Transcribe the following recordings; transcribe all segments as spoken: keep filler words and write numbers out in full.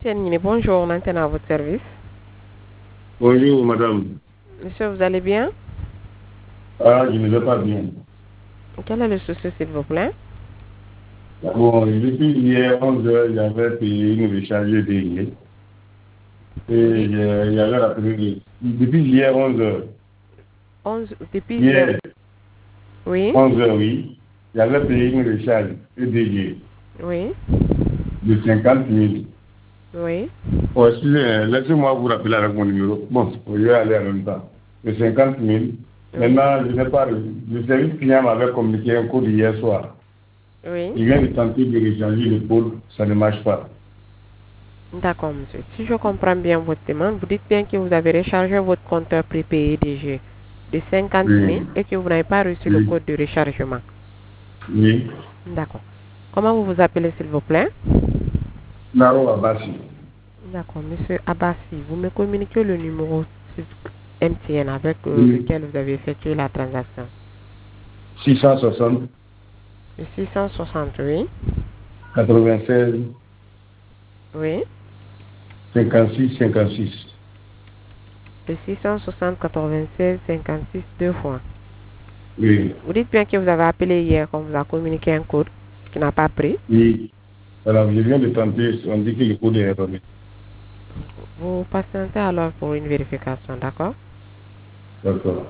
Tiens, bonjour, maintenant à votre service. Bonjour, madame. Monsieur, vous allez bien? Ah, je ne vais pas bien. Quel est le souci, s'il vous plaît? Bon, depuis hier onze heures, j'avais payé une recharge hier. Et Oui. j'avais rappelé. Depuis hier onze heures. onze, depuis hier. Hier, Oui. onze heures, oui. J'avais payé une recharge E D G Oui. de cinquante mille. Oui. Oh, excusez, laissez-moi vous rappeler avec mon numéro. Bon, je vais aller en même temps. De cinquante mille. Oui. Maintenant, je n'ai pas. Le service client m'avait communiqué un code hier soir. Oui. Il vient de tenter de recharger le code, ça ne marche pas. D'accord, monsieur. Si je comprends bien votre demande, vous dites bien que vous avez rechargé votre compteur prépayé D G de cinquante mille Oui. et que vous n'avez pas reçu le Oui. code de rechargement. Oui. D'accord. Comment vous vous appelez, s'il vous plaît? Naro Abassi. D'accord, monsieur Abassi, vous me communiquez le numéro M T N avec euh, Oui. lequel vous avez effectué la transaction. six cent soixante. Le six cent soixante, oui. quatre-vingt-seize. Oui. cinquante-six cinquante-six. Le six cent soixante quatre-vingt-seize cinquante-six deux fois. Oui. Vous dites bien que vous avez appelé hier qu'on vous a communiqué un code qui n'a pas pris. Oui. Alors, je viens de tenter, on dit que le code est erroné. Vous patientez alors pour une vérification, d'accord? D'accord.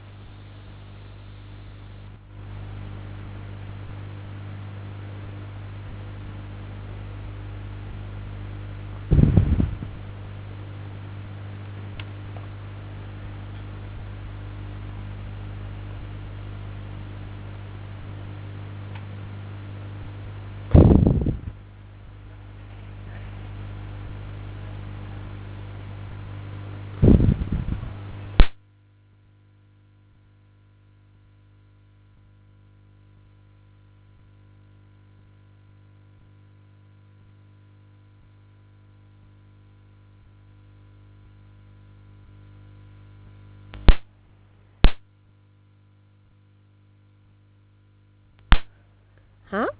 Hein?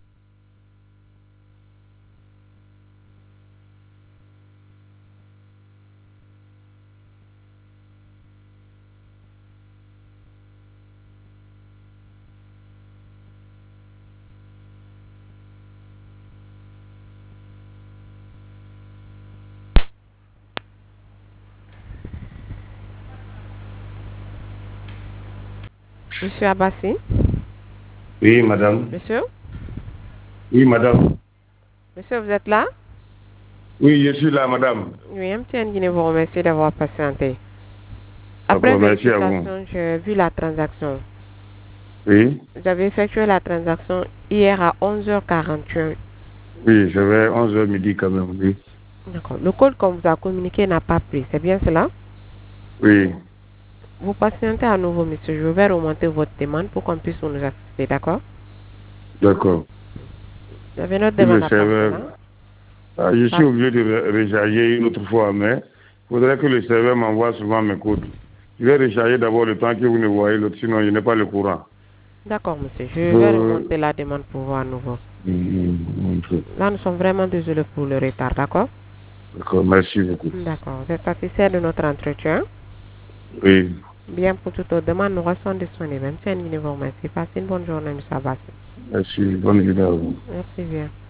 Monsieur Abassi? Oui, madame. Monsieur? Oui, madame. Monsieur, vous êtes là? Oui, je suis là, madame. Oui, M T N Guinée vous remercie d'avoir patienté. Après D'accord, merci à vous. vérification, j'ai vu la transaction. Oui. Vous avez effectué la transaction hier à onze heures quarante-et-un. Oui, j'avais onze heures midi quand même, oui. D'accord. Le code qu'on vous a communiqué n'a pas pris, c'est bien cela? Oui. Vous patientez à nouveau, monsieur. Je vais remonter votre demande pour qu'on puisse nous assister, d'accord? D'accord. Vous avez notre Si le demande à passer serveur... là? Ah, je suis Par- obligé de recharger une autre fois, mais il faudrait que le serveur m'envoie souvent mes codes. Je vais recharger d'abord le temps que vous ne voyez l'autre, sinon je n'ai pas le courant. D'accord, monsieur. Je vais Euh, remonter la demande pour voir à nouveau. mm, mm, ok. Là, nous sommes vraiment désolés pour le retard, d'accord? D'accord, merci beaucoup. D'accord. Vous êtes satisfait de notre entretien? Oui, Bien, pour toute autre demande, nous restons disponibles. Même si un vous remercie. Passez une bonne journée, monsieur Abbas. merci. Bonne journée à vous. Merci bien.